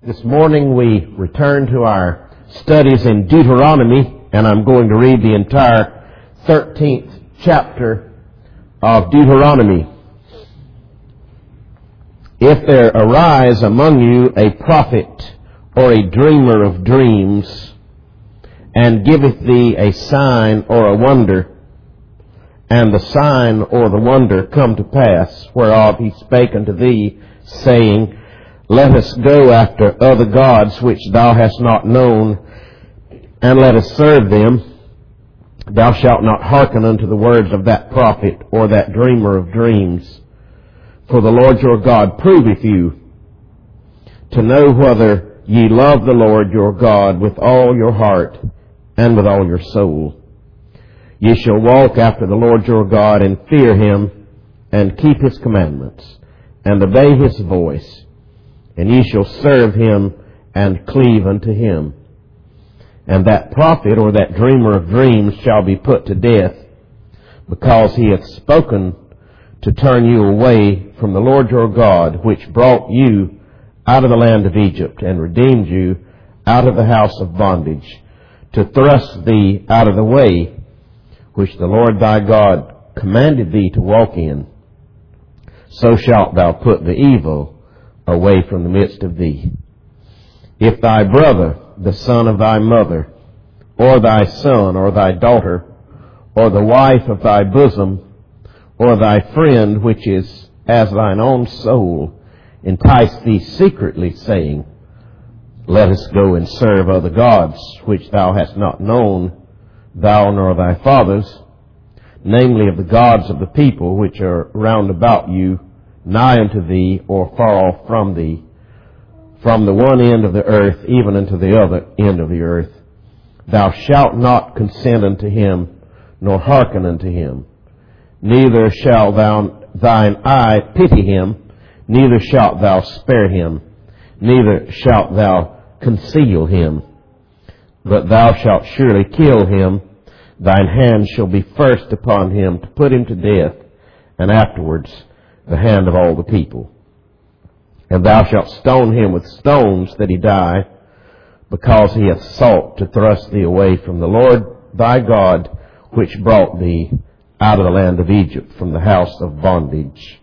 This morning we return to our studies in Deuteronomy, and I'm going to read the entire 13th chapter of Deuteronomy. If there arise among you a prophet or a dreamer of dreams, and giveth thee a sign or a wonder, and the sign or the wonder come to pass, whereof he spake unto thee, saying, Let us go after other gods which thou hast not known, and let us serve them. Thou shalt not hearken unto the words of that prophet or that dreamer of dreams. For the Lord your God proveth you, to know whether ye love the Lord your God with all your heart and with all your soul. Ye shall walk after the Lord your God, and fear him, and keep his commandments, and obey his voice. And ye shall serve him and cleave unto him. And that prophet or that dreamer of dreams shall be put to death, because he hath spoken to turn you away from the Lord your God, which brought you out of the land of Egypt, and redeemed you out of the house of bondage, to thrust thee out of the way which the Lord thy God commanded thee to walk in. So shalt thou put the evil away from the midst of thee. If thy brother, the son of thy mother, or thy son, or thy daughter, or the wife of thy bosom, or thy friend, which is as thine own soul, entice thee secretly, saying, Let us go and serve other gods, which thou hast not known, thou nor thy fathers, namely of the gods of the people which are round about you, nigh unto thee, or far off from thee, from the one end of the earth even unto the other end of the earth. Thou shalt not consent unto him, nor hearken unto him. Neither shall thine eye pity him, neither shalt thou spare him, neither shalt thou conceal him. But thou shalt surely kill him. Thine hand shall be first upon him to put him to death, and afterwards the hand of all the people. And thou shalt stone him with stones that he die, because he hath sought to thrust thee away from the Lord thy God, which brought thee out of the land of Egypt, from the house of bondage.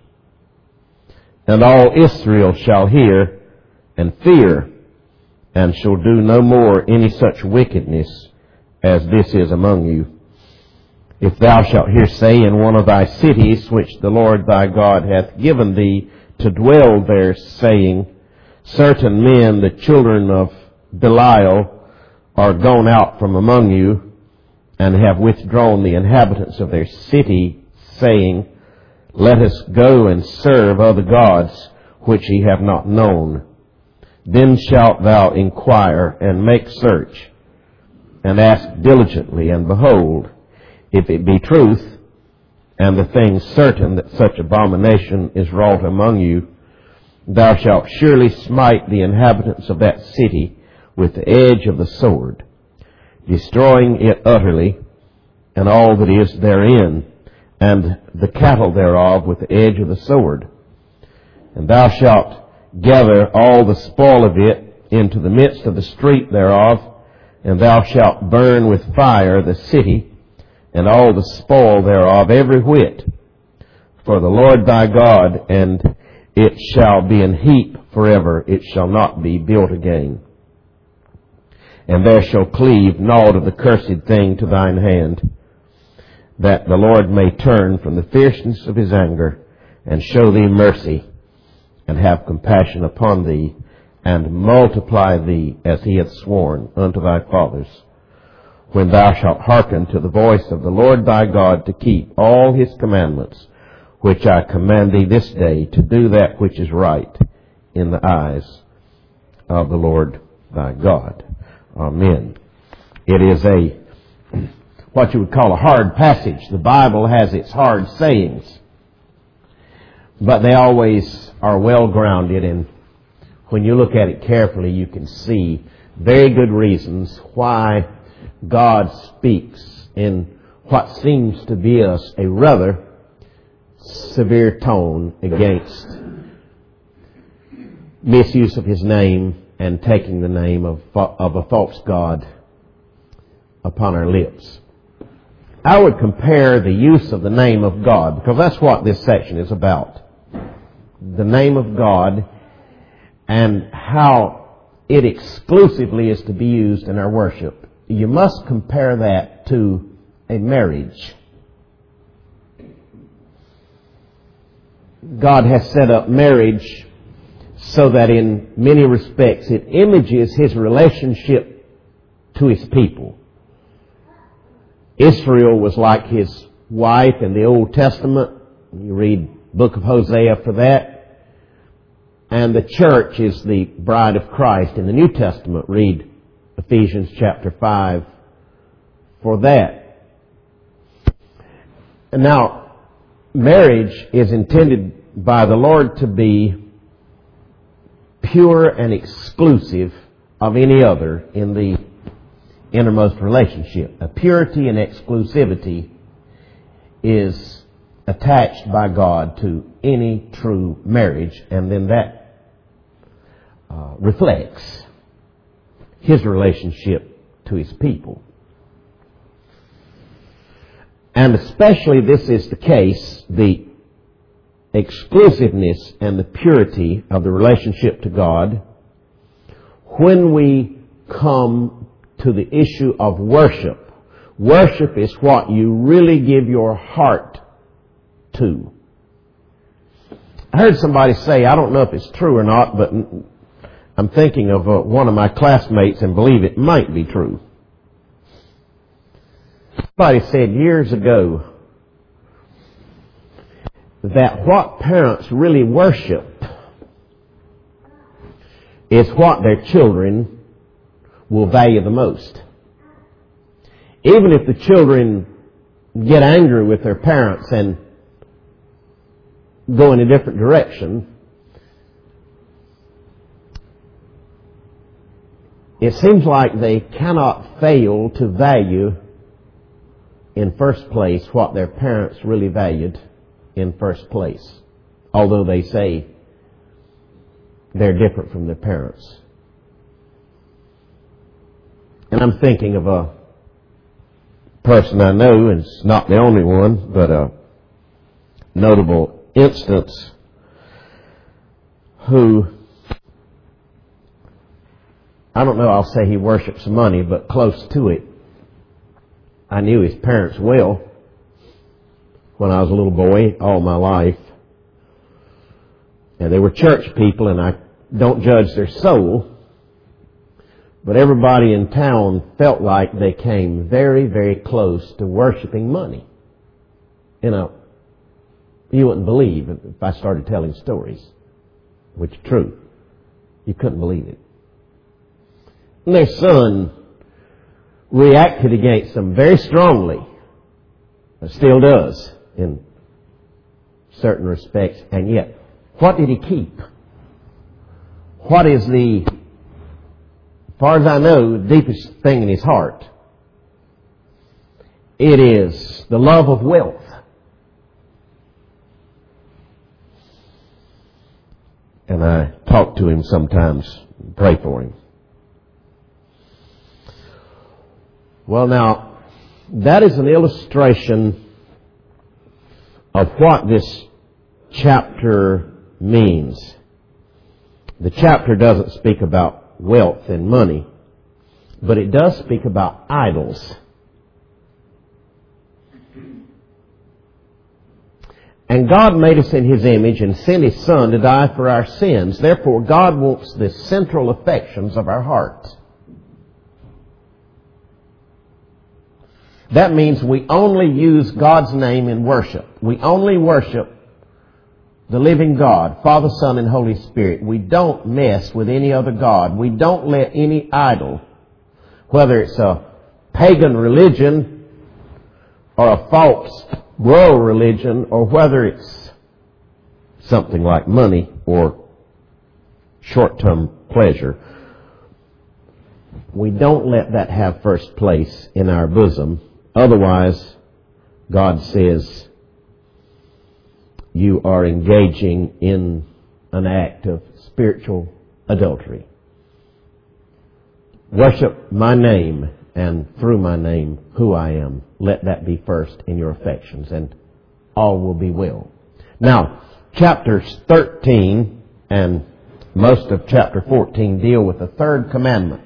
And all Israel shall hear and fear, and shall do no more any such wickedness as this is among you. If thou shalt hear say in one of thy cities, which the Lord thy God hath given thee to dwell there, saying, Certain men, the children of Belial, are gone out from among you, and have withdrawn the inhabitants of their city, saying, Let us go and serve other gods, which ye have not known. Then shalt thou inquire, and make search, and ask diligently, and behold, if it be truth, and the thing certain that such abomination is wrought among you, thou shalt surely smite the inhabitants of that city with the edge of the sword, destroying it utterly, and all that is therein, and the cattle thereof with the edge of the sword. And thou shalt gather all the spoil of it into the midst of the street thereof, and thou shalt burn with fire the city, and all the spoil thereof every whit, for the Lord thy God, and it shall be an heap forever, it shall not be built again. And there shall cleave naught of the cursed thing to thine hand, that the Lord may turn from the fierceness of his anger, and show thee mercy, and have compassion upon thee, and multiply thee as he hath sworn unto thy fathers, when thou shalt hearken to the voice of the Lord thy God, to keep all his commandments, which I command thee this day, to do that which is right in the eyes of the Lord thy God. Amen. It is what you would call a hard passage. The Bible has its hard sayings, but they always are well grounded, and when you look at it carefully, you can see very good reasons why God speaks in what seems to be a rather severe tone against misuse of his name and taking the name of a false god upon our lips. I would compare the use of the name of God, because that's what this section is about. The name of God and how it exclusively is to be used in our worship. You must compare that to a marriage. God has set up marriage so that in many respects it images His relationship to His people. Israel was like His wife in the Old Testament. You read book of Hosea for that. And the church is the bride of Christ in the New Testament. Read Ephesians chapter 5 for that. And now, marriage is intended by the Lord to be pure and exclusive of any other in the innermost relationship. A purity and exclusivity is attached by God to any true marriage, and then that reflects His relationship to His people. And especially this is the case, the exclusiveness and the purity of the relationship to God, when we come to the issue of worship. Worship is what you really give your heart to. I heard somebody say, I don't know if it's true or not, but I'm thinking of one of my classmates and believe it might be true. Somebody said years ago that what parents really worship is what their children will value the most. Even if the children get angry with their parents and go in a different direction, it seems like they cannot fail to value in first place what their parents really valued in first place, although they say they're different from their parents. And I'm thinking of a person I know, and it's not the only one, but a notable instance, who, I don't know, I'll say he worships money, but close to it. I knew his parents well when I was a little boy, all my life. And they were church people, and I don't judge their soul, but everybody in town felt like they came very, very close to worshiping money. You know, you wouldn't believe if I started telling stories, which is true. You couldn't believe it. And their son reacted against them very strongly. It still does in certain respects. And yet, what did he keep? What is the, as far as I know, the deepest thing in his heart? It is the love of wealth. And I talk to him sometimes, pray for him. Well, now, that is an illustration of what this chapter means. The chapter doesn't speak about wealth and money, but it does speak about idols. And God made us in His image and sent His Son to die for our sins. Therefore, God wants the central affections of our hearts. That means we only use God's name in worship. We only worship the living God, Father, Son, and Holy Spirit. We don't mess with any other God. We don't let any idol, whether it's a pagan religion or a false world religion, or whether it's something like money or short-term pleasure, we don't let that have first place in our bosom. Otherwise, God says, you are engaging in an act of spiritual adultery. worship my name, and through my name, who I am. Let that be first in your affections, and all will be well. Now, chapters 13 and most of chapter 14 deal with the third commandment,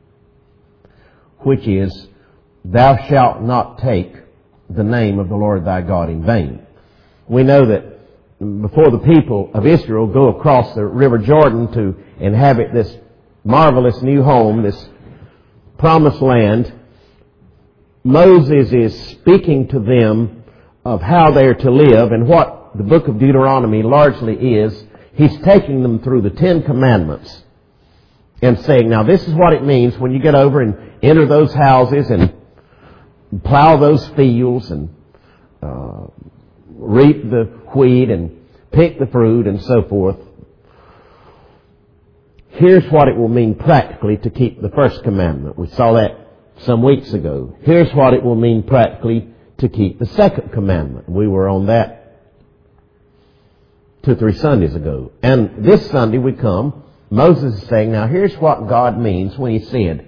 which is, thou shalt not take the name of the Lord thy God in vain. We know that before the people of Israel go across the River Jordan to inhabit this marvelous new home, this promised land, Moses is speaking to them of how they are to live, and what the book of Deuteronomy largely is, he's taking them through the 10 Commandments and saying, now this is what it means when you get over and enter those houses and plow those fields and reap the wheat and pick the fruit and so forth. Here's what it will mean practically to keep the first commandment. We saw that some weeks ago. Here's what it will mean practically to keep the second commandment. We were on that 2 or 3 Sundays ago. And this Sunday we come, Moses is saying, now here's what God means when he said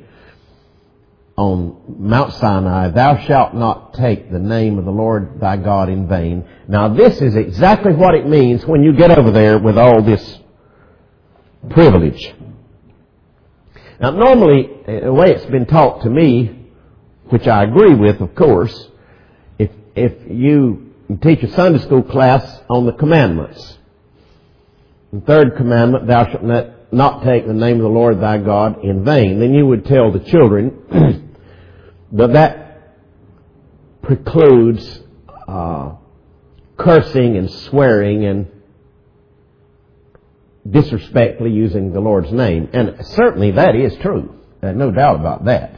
on Mount Sinai, thou shalt not take the name of the Lord thy God in vain. Now this is exactly what it means when you get over there with all this privilege. Now normally, the way it's been taught to me, which I agree with, of course, if you teach a Sunday school class on the commandments, the third commandment, thou shalt not take the name of the Lord thy God in vain, then you would tell the children that precludes cursing and swearing and disrespectfully using the Lord's name. And certainly that is true. No doubt about that.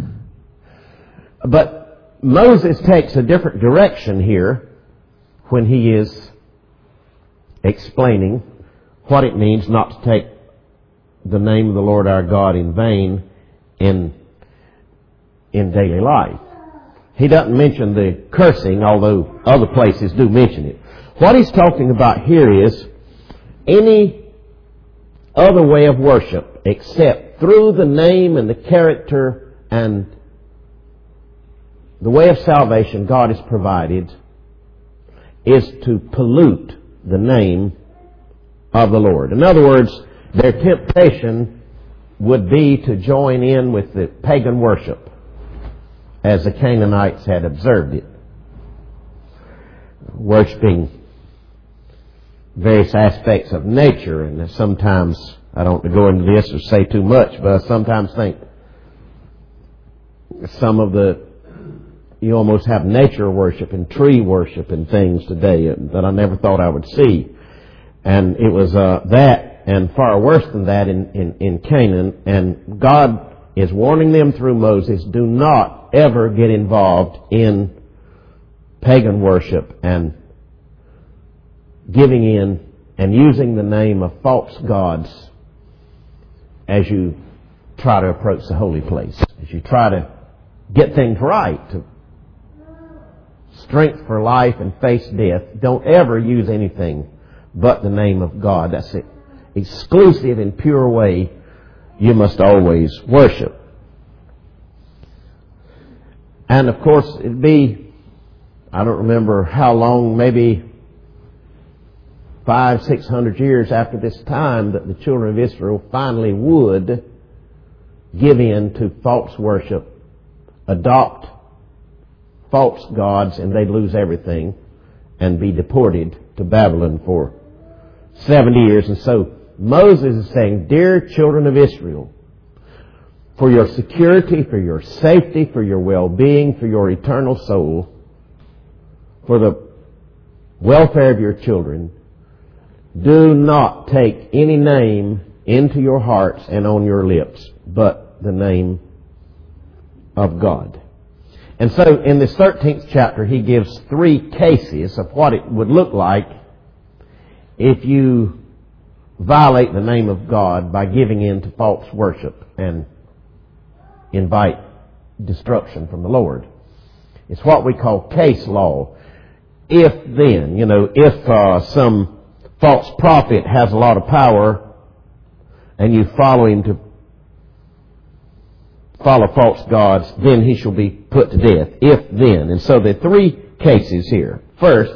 But Moses takes a different direction here when he is explaining what it means not to take the name of the Lord our God in vain in daily life. He doesn't mention the cursing, although other places do mention it. What he's talking about here is any other way of worship except through the name and the character and the way of salvation God has provided is to pollute the name of the Lord. In other words, their temptation would be to join in with the pagan worship as the Canaanites had observed it, worshiping various aspects of nature. And sometimes, I don't want to go into this or say too much, but I sometimes think you almost have nature worship and tree worship and things today that I never thought I would see. And it was that and far worse than that in Canaan. And God is warning them through Moses, do not ever get involved in pagan worship and giving in and using the name of false gods as you try to approach the holy place, as you try to get things right, to strength for life and face death. Don't ever use anything but the name of God. That's the exclusive and pure way you must always worship. And of course, it'd be, I don't remember how long, maybe 500-600 years after this time, that the children of Israel finally would give in to false worship, adopt false gods, and they'd lose everything and be deported to Babylon for 70 years. And so Moses is saying, dear children of Israel, for your security, for your safety, for your well-being, for your eternal soul, for the welfare of your children, do not take any name into your hearts and on your lips but the name of God. And so in this 13th chapter, he gives 3 cases of what it would look like if you violate the name of God by giving in to false worship and invite destruction from the Lord. It's what we call case law. If then, if some false prophet has a lot of power and you follow him to follow false gods, then he shall be put to death. If then. And so there are three cases here. First,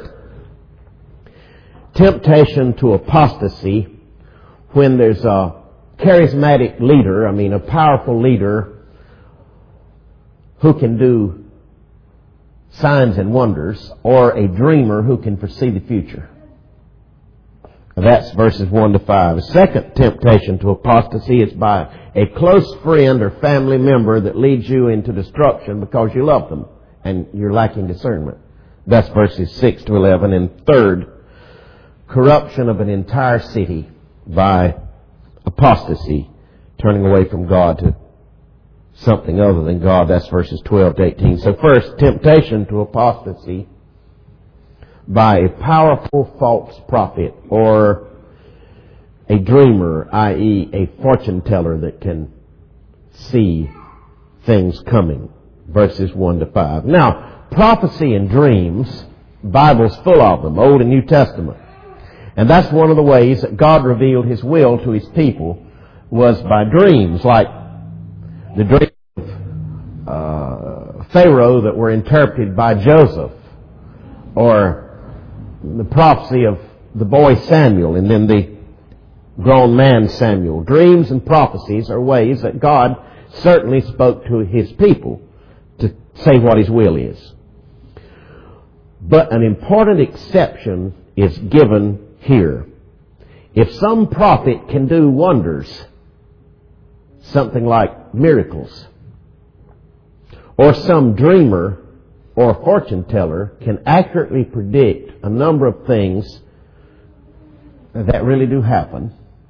temptation to apostasy when there's a charismatic leader, a powerful leader who can do signs and wonders, or a dreamer who can foresee the future. That's verses 1 to 5. The second temptation to apostasy is by a close friend or family member that leads you into destruction because you love them and you're lacking discernment. That's verses 6 to 11. And third, corruption of an entire city by apostasy, turning away from God to something other than God. That's verses 12 to 18. So first, temptation to apostasy by a powerful false prophet or a dreamer, i.e. a fortune teller that can see things coming. Verses 1 to 5. Now, prophecy and dreams, Bible's full of them, Old and New Testament. And that's one of the ways that God revealed His will to His people was by dreams, like the dreams of Pharaoh that were interpreted by Joseph, or the prophecy of the boy Samuel and then the grown man Samuel. Dreams and prophecies are ways that God certainly spoke to His people to say what His will is. But an important exception is given here. If some prophet can do wonders, something like miracles, or some dreamer or fortune teller can accurately predict a number of things that really do happen,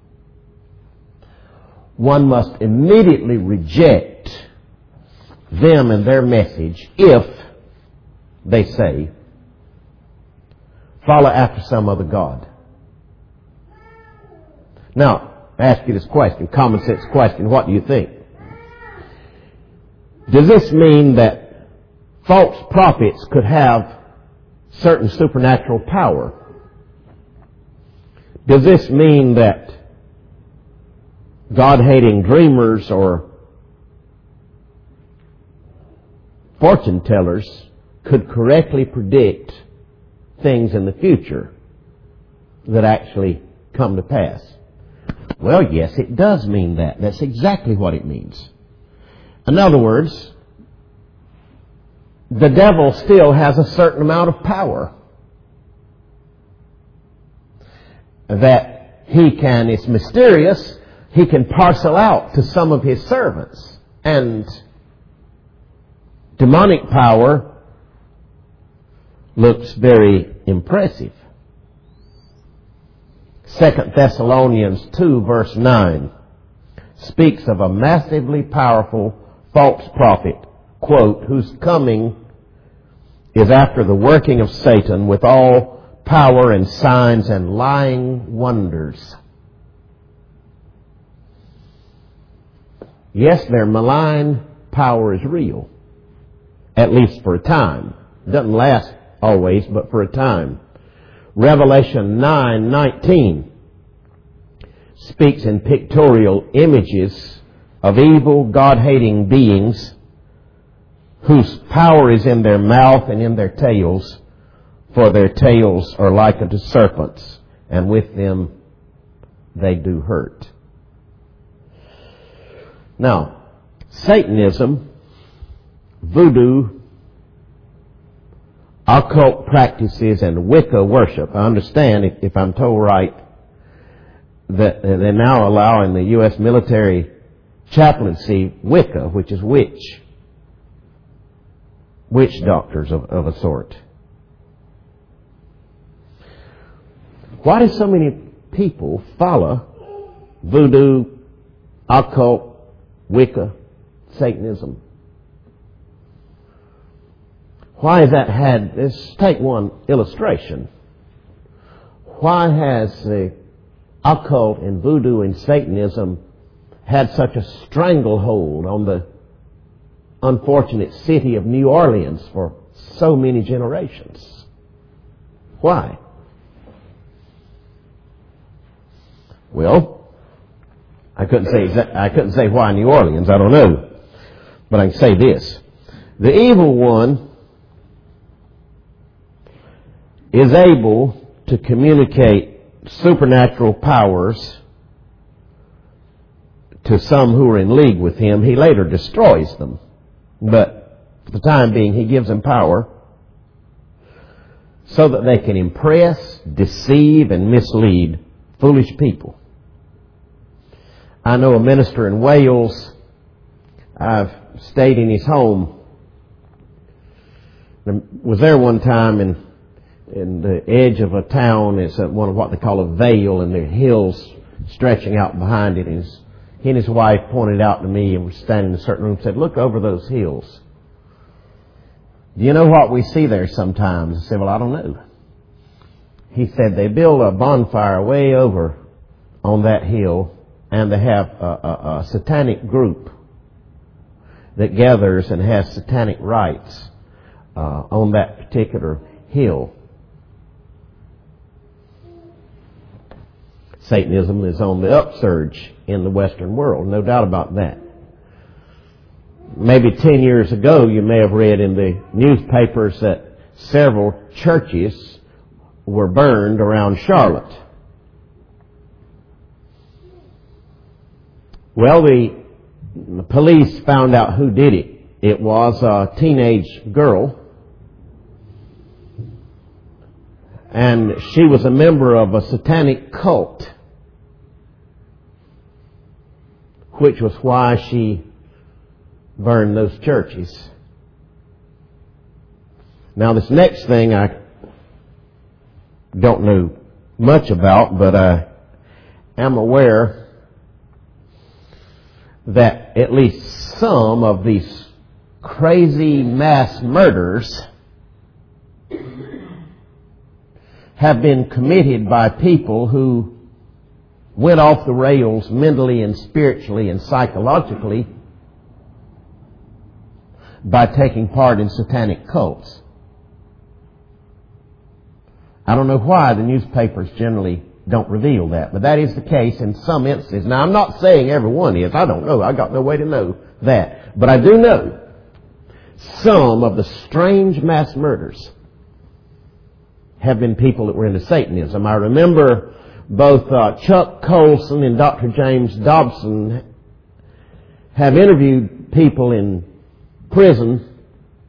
one must immediately reject them and their message if they say, follow after some other god. Now, I ask you this question, common sense question, what do you think? Does this mean that false prophets could have certain supernatural power? Does this mean that God-hating dreamers or fortune tellers could correctly predict things in the future that actually come to pass? Well, yes, it does mean that. That's exactly what it means. In other words, the devil still has a certain amount of power that he can, it's mysterious, he can parcel out to some of his servants. And demonic power looks very impressive. 2 Thessalonians 2 verse 9 speaks of a massively powerful false prophet, quote, whose coming is after the working of Satan with all power and signs and lying wonders. Yes, their malign power is real, at least for a time. It doesn't last always, but for a time. Revelation 9:19 speaks in pictorial images of evil, God-hating beings whose power is in their mouth and in their tails, for their tails are like unto serpents, and with them they do hurt. Now, Satanism, voodoo, occult practices, and Wicca worship. I understand, if I'm told right, that they're now allowing the U.S. military chaplaincy Wicca, which is witch doctors of a sort. Why do so many people follow voodoo, occult, Wicca, Satanism? Why has that had, let's take one illustration. Why has the occult and voodoo and Satanism had such a stranglehold on the unfortunate city of New Orleans for so many generations? Why? Well, I couldn't say why New Orleans. I don't know. But I can say this. The evil one is able to communicate supernatural powers to some who are in league with him. He later destroys them. But for the time being, he gives them power so that they can impress, deceive, and mislead foolish people. I know a minister in Wales. I've stayed in his home. I was there one time in the edge of a town. It's one of what they call a vale, and there are hills stretching out behind it. And he and his wife pointed out to me, and were standing in a certain room, and said, "Look over those hills. Do you know what we see there sometimes?" I said, "Well, I don't know." He said, "They build a bonfire way over on that hill, and they have a satanic group that gathers and has satanic rites on that particular hill." Satanism is on the upsurge in the Western world, no doubt about that. Maybe 10 years ago, you may have read in the newspapers that several churches were burned around Charlotte. Well, the police found out who did it. It was a teenage girl, and she was a member of a satanic cult, which was why she burned those churches. Now, this next thing I don't know much about, but I am aware that at least some of these crazy mass murders have been committed by people who went off the rails mentally and spiritually and psychologically by taking part in satanic cults. I don't know why the newspapers generally don't reveal that, but that is the case in some instances. Now, I'm not saying everyone is. I don't know. I got no way to know that. But I do know some of the strange mass murders have been people that were into Satanism. I remember both Chuck Colson and Dr. James Dobson have interviewed people in prison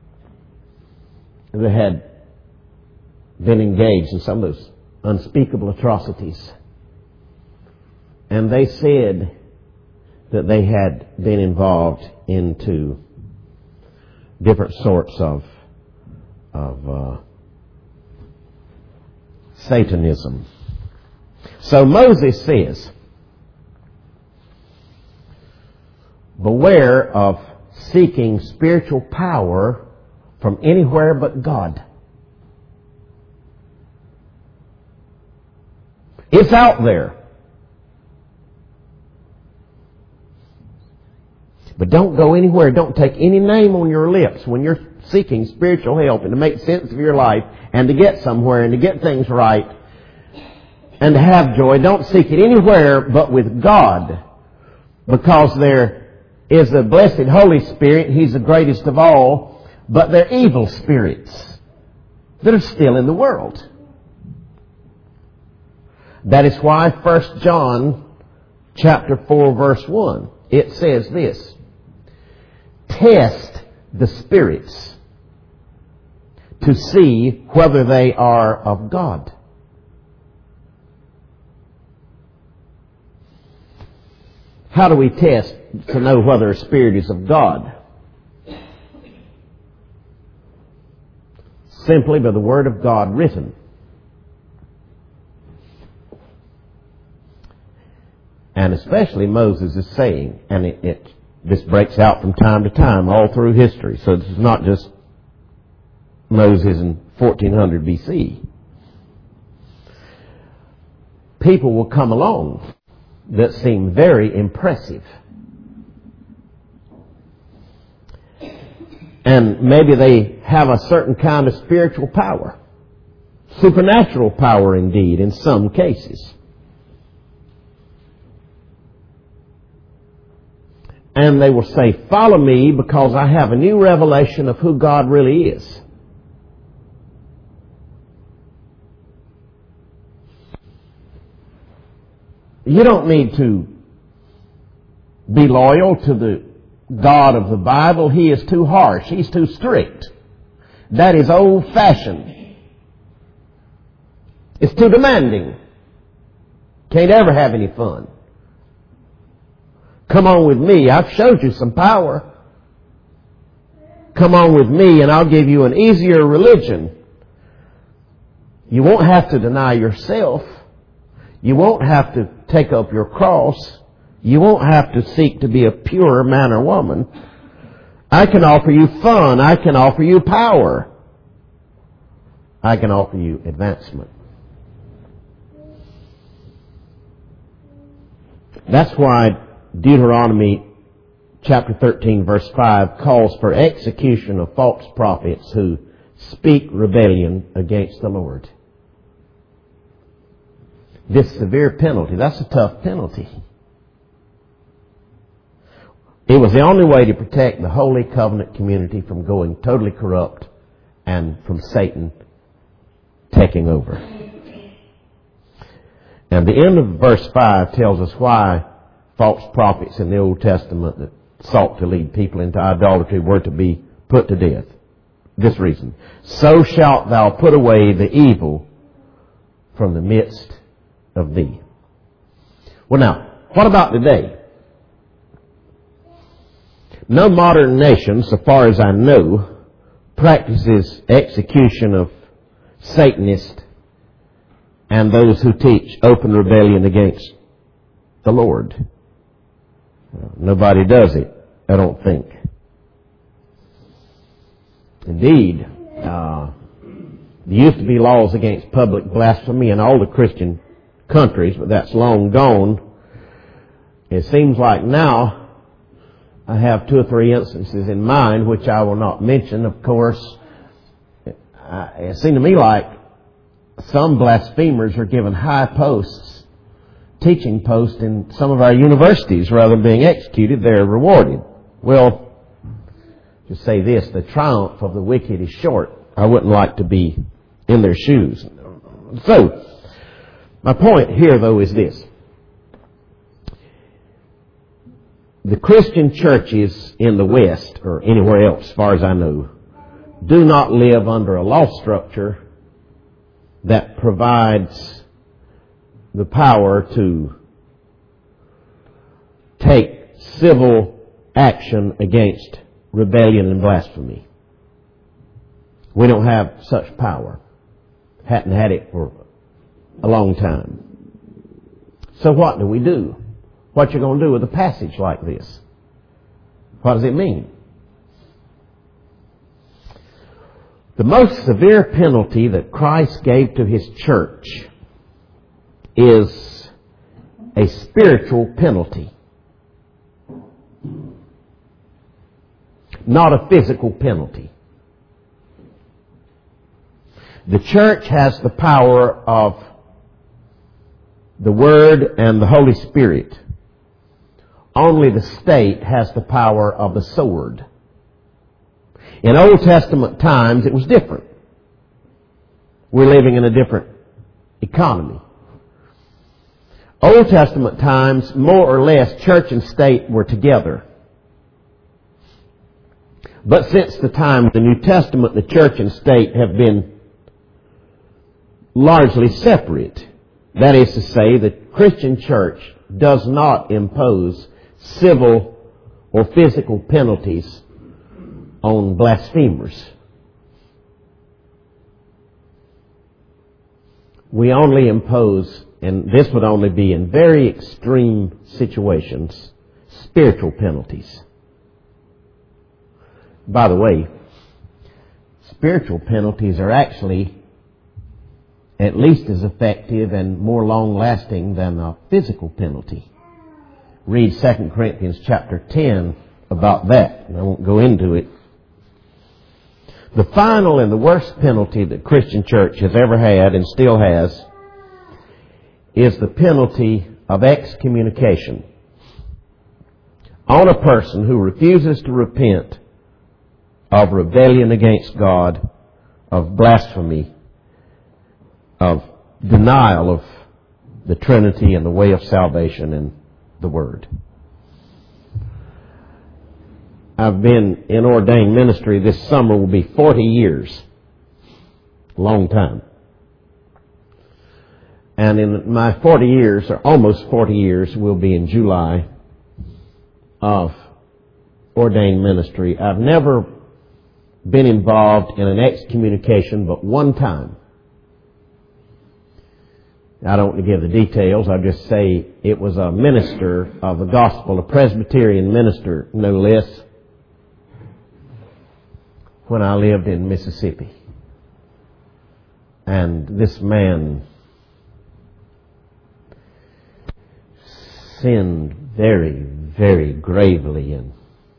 that had been engaged in some of those unspeakable atrocities. And they said that they had been involved into different sorts of Satanism. So Moses says, beware of seeking spiritual power from anywhere but God. It's out there. But don't go anywhere. Don't take any name on your lips when you're seeking spiritual help and to make sense of your life and to get somewhere and to get things right and to have joy. Don't seek it anywhere but with God, because there is a blessed Holy Spirit. He's the greatest of all, but they're evil spirits that are still in the world. That is why 1 John chapter 4 verse 1, it says this: test the spirits to see whether they are of God. How do we test to know whether a spirit is of God? Simply by the Word of God written. And especially Moses is saying, and this breaks out from time to time all through history. So this is not just Moses in 1400 BC. People will come along that seem very impressive. And maybe they have a certain kind of spiritual power. Supernatural power indeed in some cases. And they will say, follow me because I have a new revelation of who God really is. You don't need to be loyal to the God of the Bible. He is too harsh. He's too strict. That is old-fashioned. It's too demanding. Can't ever have any fun. Come on with me. I've showed you some power. Come on with me and I'll give you an easier religion. You won't have to deny yourself. You won't have to take up your cross. You won't have to seek to be a pure man or woman. I can offer you fun. I can offer you power. I can offer you advancement. That's why Deuteronomy chapter 13 verse 5 calls for execution of false prophets who speak rebellion against the Lord. This severe penalty, that's a tough penalty. It was the only way to protect the Holy Covenant community from going totally corrupt and from Satan taking over. And the end of verse 5 tells us why false prophets in the Old Testament that sought to lead people into idolatry were to be put to death. This reason. So shalt thou put away the evil from the midst of thee. Well now, what about today? No modern nation, so far as I know, practices execution of Satanists and those who teach open rebellion against the Lord. Nobody does it, I don't think. Indeed, there used to be laws against public blasphemy in all the Christian countries, but that's long gone. It seems like now I have 2 or 3 instances in mind, which I will not mention, of course. It seemed to me like some blasphemers are given high posts, teaching posts in some of our universities. Rather than being executed, they're rewarded. Well, to say this, the triumph of the wicked is short. I wouldn't like to be in their shoes. So, my point here, though, is this. The Christian churches in the West, or anywhere else, as far as I know, do not live under a law structure that provides the power to take civil action against rebellion and blasphemy. We don't have such power. Hadn't had it for a long time. So what do we do? What you going to do with a passage like this? What does it mean? The most severe penalty that Christ gave to His church is a spiritual penalty, not a physical penalty. The church has the power of the Word and the Holy Spirit. Only the state has the power of the sword. In Old Testament times, it was different. We're living in a different economy. Old Testament times, more or less, church and state were together. But since the time of the New Testament, the church and state have been largely separate. That is to say, the Christian church does not impose civil or physical penalties on blasphemers. We only impose, and this would only be in very extreme situations, spiritual penalties. By the way, spiritual penalties are actually at least as effective and more long-lasting than a physical penalty. Read 2 Corinthians chapter 10 about that. I won't go into it. The final and the worst penalty that Christian church has ever had and still has is the penalty of excommunication. on a person who refuses to repent of rebellion against God, of blasphemy, of denial of the Trinity and the way of salvation and the Word. I've been in ordained ministry. This summer will be 40 years. Long time. And in my 40 years, or almost 40 years, will be in July, of ordained ministry, I've never been involved in an excommunication but one time. I don't want to give the details. I'll just say it was a minister of the gospel, a Presbyterian minister, no less, when I lived in Mississippi. And this man sinned very, very gravely and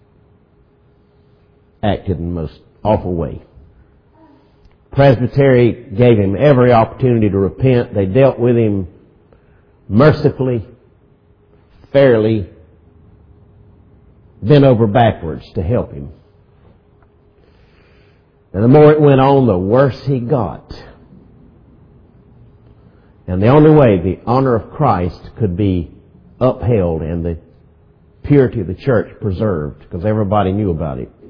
acted in the most awful way. Presbytery gave him every opportunity to repent. They dealt with him mercifully, fairly, bent over backwards to help him. And the more it went on, the worse he got. And the only way the honor of Christ could be upheld and the purity of the church preserved, because everybody knew about it,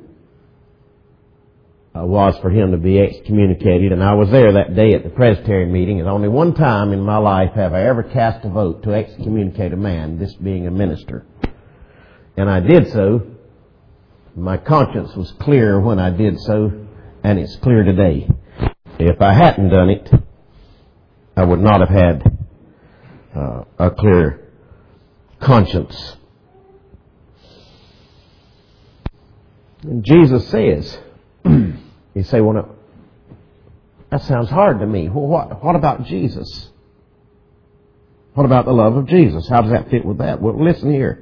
was for him to be excommunicated. And I was there that day at the Presbyterian meeting, and only one time in my life have I ever cast a vote to excommunicate a man, this being a minister. And I did so. My conscience was clear when I did so, and it's clear today. If I hadn't done it, I would not have had a clear conscience. And Jesus says, you say, well, no, that sounds hard to me. Well, what about Jesus? What about the love of Jesus? How does that fit with that? Well, listen here.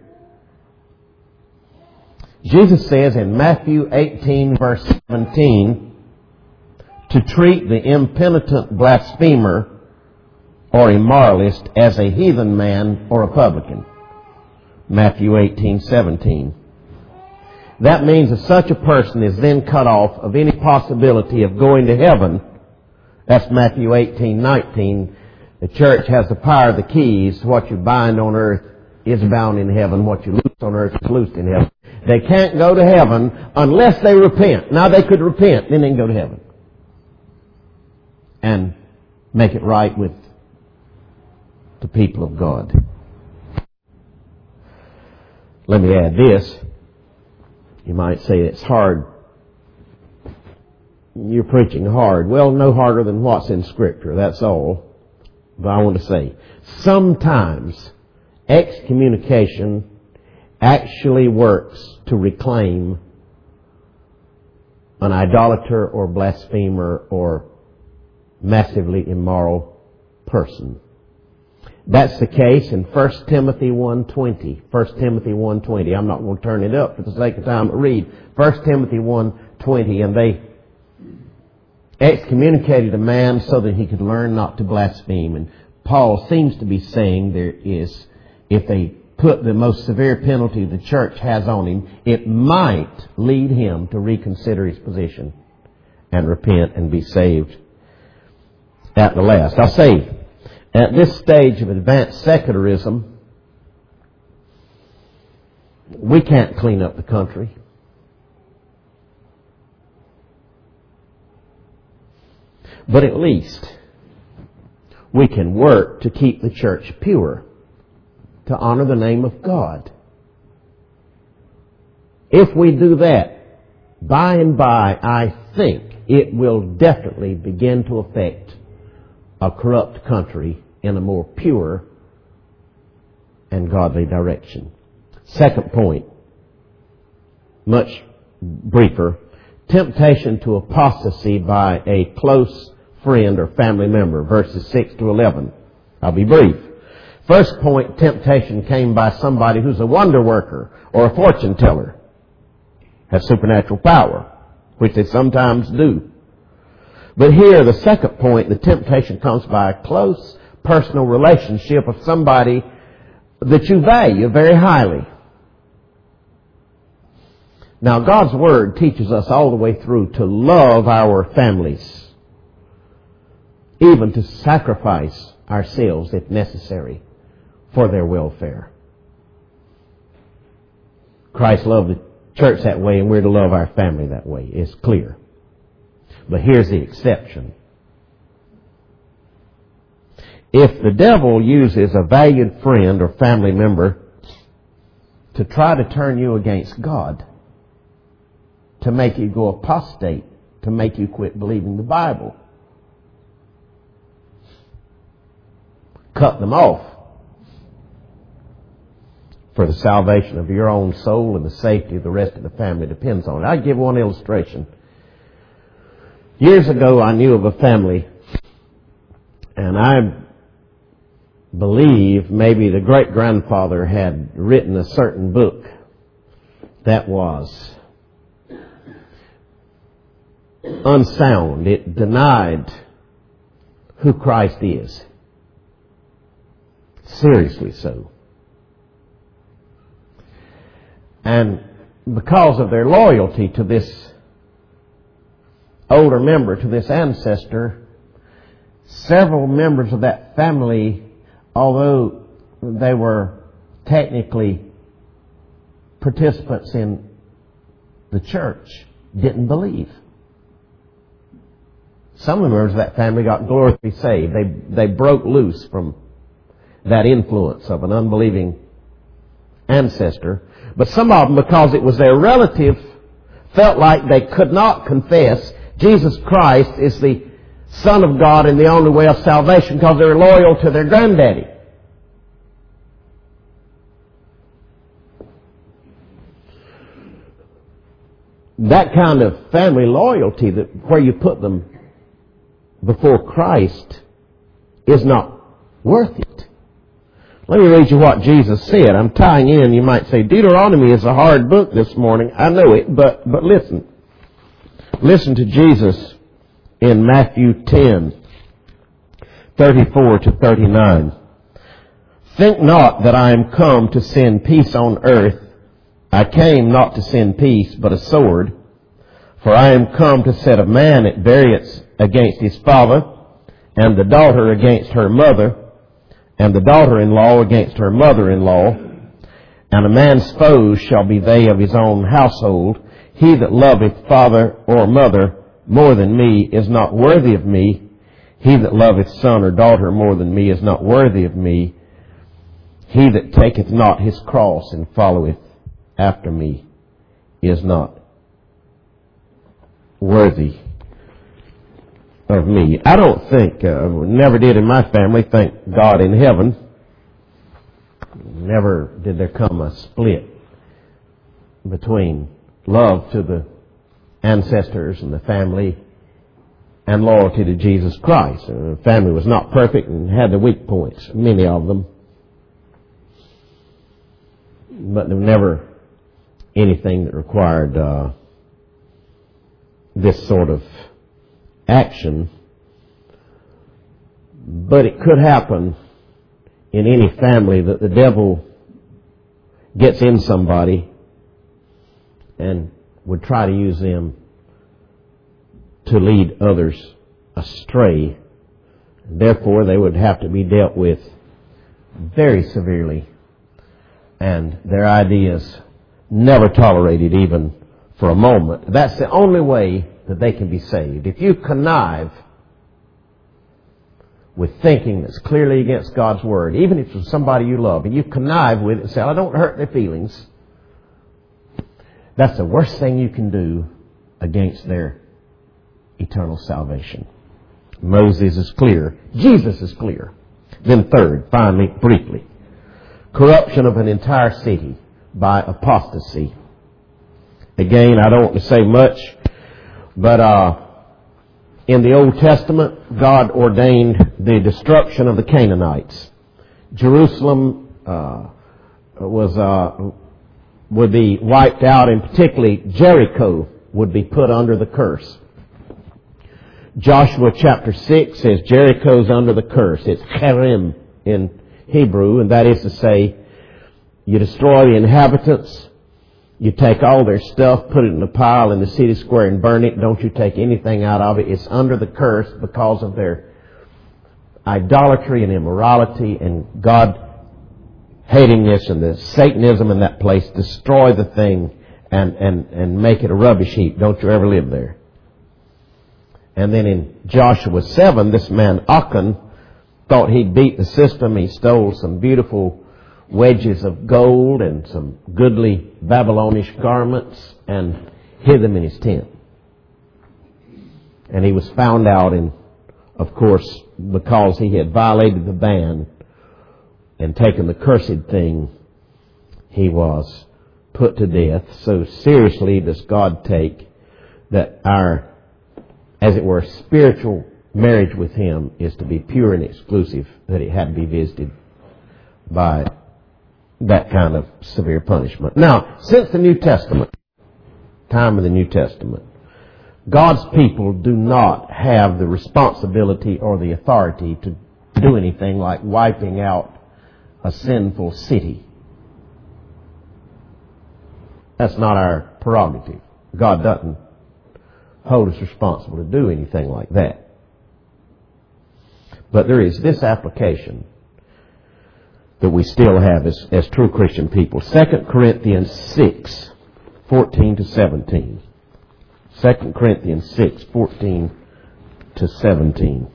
Jesus says in Matthew 18, verse 17, to treat the impenitent blasphemer or immoralist as a heathen man or a publican. Matthew 18:17. That means that such a person is then cut off of any possibility of going to heaven. That's Matthew 18:19. The church has the power of the keys. What you bind on earth is bound in heaven. What you loose on earth is loosed in heaven. They can't go to heaven unless they repent. Now they could repent, then they can go to heaven and make it right with the people of God. Let me add this. You might say it's hard. You're preaching hard. Well, no harder than what's in Scripture. That's all. But I want to say, sometimes excommunication actually works to reclaim an idolater or blasphemer or massively immoral person. That's the case in 1 Timothy 1:20. 1 Timothy 1:20. I'm not going to turn it up for the sake of time to read. 1 Timothy 1:20. And they excommunicated a man so that he could learn not to blaspheme. And Paul seems to be saying there is, if they put the most severe penalty the church has on him, it might lead him to reconsider his position and repent and be saved at the last. I'll say, at this stage of advanced secularism, we can't clean up the country. But at least we can work to keep the church pure, to honor the name of God. If we do that, by and by, I think it will definitely begin to affect a corrupt country in a more pure and godly direction. Second point, much briefer, temptation to apostasy by a close friend or family member, verses 6 to 11. I'll be brief. First point, temptation came by somebody who's a wonder worker or a fortune teller, has supernatural power, which they sometimes do. But here, the second point, the temptation comes by a close personal relationship of somebody that you value very highly. Now, God's Word teaches us all the way through to love our families, even to sacrifice ourselves, if necessary, for their welfare. Christ loved the church that way, and we're to love our family that way. It's clear. But here's the exception. If the devil uses a valued friend or family member to try to turn you against God, to make you go apostate, to make you quit believing the Bible, cut them off for the salvation of your own soul and the safety of the rest of the family depends on it. I'll give one illustration. Years ago, I knew of a family, and I believe maybe the great-grandfather had written a certain book that was unsound. It denied who Christ is. Seriously so. And because of their loyalty to this older member, to this ancestor, several members of that family, although they were technically participants in the church, didn't believe. Some members of that family got glory to be saved. They broke loose from that influence of an unbelieving ancestor. But some of them, because it was their relative, felt like they could not confess Jesus Christ is the Son of God and the only way of salvation because they were loyal to their granddaddy. That kind of family loyalty, where you put them before Christ, is not worth it. Let me read you what Jesus said. I'm tying in, you might say, Deuteronomy is a hard book this morning. I know it, but listen. Listen to Jesus in Matthew 10:34-39. Think not that I am come to send peace on earth. I came not to send peace, but a sword. For I am come to set a man at variance against his father, and the daughter against her mother, and the daughter-in-law against her mother-in-law. And a man's foes shall be they of his own household. He that loveth father or mother more than me is not worthy of me. He that loveth son or daughter more than me is not worthy of me. He that taketh not his cross and followeth after me is not worthy of me. I don't think, never did in my family, thank God in heaven, never did there come a split between love to the ancestors and the family and loyalty to Jesus Christ. The family was not perfect and had the weak points, many of them. But there was never anything that required this sort of action. But it could happen in any family that the devil gets in somebody and would try to use them to lead others astray. Therefore, they would have to be dealt with very severely, and their ideas never tolerated even for a moment. That's the only way that they can be saved. If you connive with thinking that's clearly against God's Word, even if it's somebody you love, and you connive with it and say, I don't hurt their feelings, that's the worst thing you can do against their eternal salvation. Moses is clear. Jesus is clear. Then third, finally, briefly, corruption of an entire city by apostasy. Again, I don't want to say much, but in the Old Testament, God ordained the destruction of the Canaanites. Jerusalem would be wiped out, and particularly Jericho would be put under the curse. Joshua chapter 6 says Jericho's under the curse. It's Cherem in Hebrew, and that is to say, you destroy the inhabitants, You take all their stuff, put it in a pile in the city square and burn it. Don't you take anything out of it. It's under the curse because of their idolatry and immorality and God hatingness and the Satanism in that place. Destroy the thing and make it a rubbish heap. Don't you ever live there. And then in Joshua 7, this man Achan thought he'd beat the system. He stole some beautiful wedges of gold and some goodly Babylonish garments and hid them in his tent. And he was found out, and of course, because he had violated the ban and taken the cursed thing, he was put to death. So seriously does God take that our, as it were, spiritual marriage with Him is to be pure and exclusive, that it had to be visited by that kind of severe punishment. Now, since the New Testament, time of the New Testament, God's people do not have the responsibility or the authority to do anything like wiping out a sinful city. That's not our prerogative. God doesn't hold us responsible to do anything like that. But there is this application that we still have as true Christian people. 2 Corinthians 6, 14 to 17. 2 Corinthians 6, 14 to 17.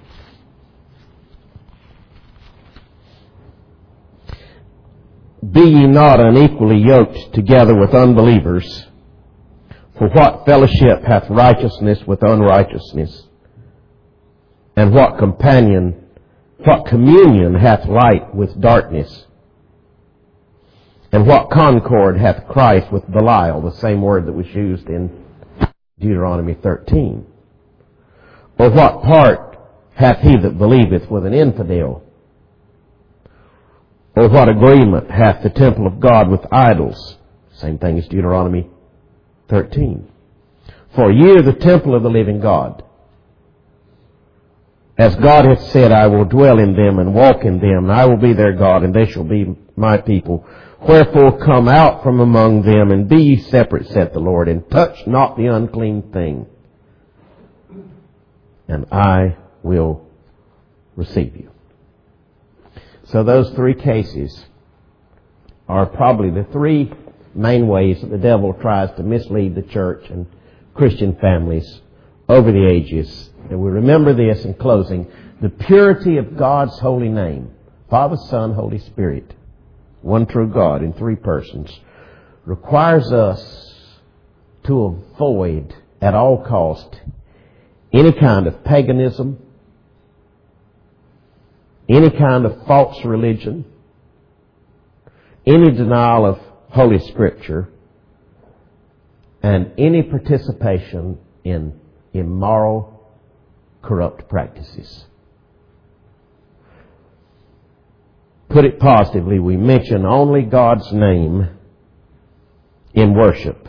Be ye not unequally yoked together with unbelievers. For what fellowship hath righteousness with unrighteousness? And what communion hath light with darkness? And what concord hath Christ with Belial? The same word that was used in Deuteronomy 13. Or what part hath he that believeth with an infidel? Or what agreement hath the temple of God with idols? Same thing as Deuteronomy 13. For ye are the temple of the living God. As God hath said, I will dwell in them and walk in them, and I will be their God, and they shall be my people. Wherefore come out from among them, and be ye separate, saith the Lord, and touch not the unclean thing, and I will receive you. So those three cases are probably the three main ways that the devil tries to mislead the church and Christian families over the ages. And we remember this in closing. The purity of God's holy name, Father, Son, Holy Spirit, one true God in three persons, requires us to avoid at all cost any kind of paganism, any kind of false religion, any denial of Holy Scripture, and any participation in immoral, corrupt practices. Put it positively, we mention only God's name in worship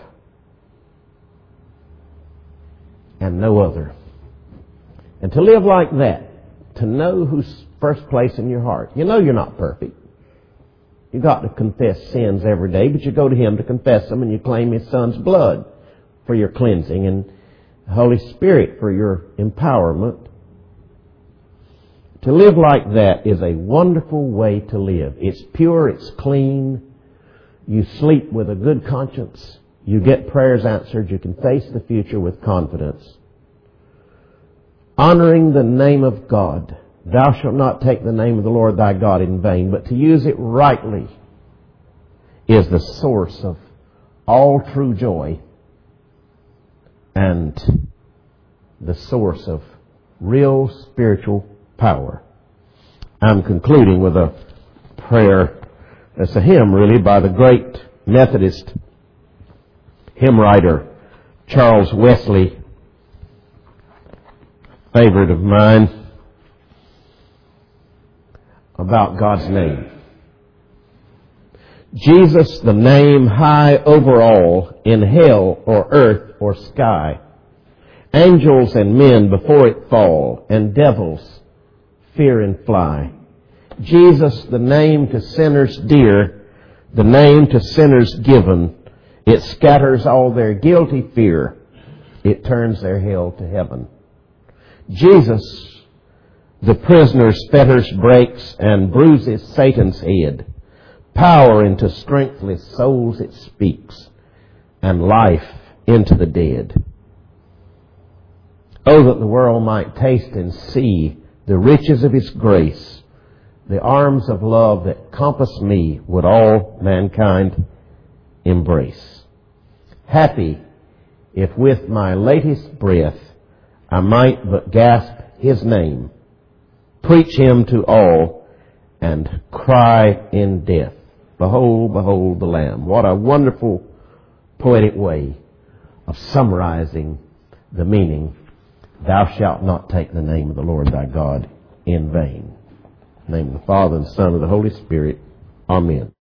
and no other. And to live like that, to know who's first place in your heart. You know you're not perfect. You've got to confess sins every day, but you go to Him to confess them, and you claim His Son's blood for your cleansing and the Holy Spirit for your empowerment. To live like that is a wonderful way to live. It's pure, it's clean. You sleep with a good conscience. You get prayers answered. You can face the future with confidence. Honoring the name of God. Thou shalt not take the name of the Lord thy God in vain, but to use it rightly is the source of all true joy and the source of real spiritual power. I'm concluding with a prayer. It's a hymn, really, by the great Methodist hymn writer Charles Wesley, favorite of mine, about God's name. Jesus, the name high over all, in hell or earth or sky. Angels and men before it fall, and devils fear and fly. Jesus, the name to sinners dear, the name to sinners given, It scatters all their guilty fear. It turns their hell to heaven. Jesus, the prisoner's fetters breaks and bruises Satan's head. Power into strengthless souls it speaks, and life into the dead. Oh, that the world might taste and see the riches of His grace. The arms of love that compass me would all mankind embrace. Happy if with my latest breath I might but gasp His name, preach Him to all, and cry in death, behold, behold the Lamb. What a wonderful poetic way of summarizing the meaning, thou shalt not take the name of the Lord thy God in vain. In the name of the Father, and the Son, and the Holy Spirit. Amen.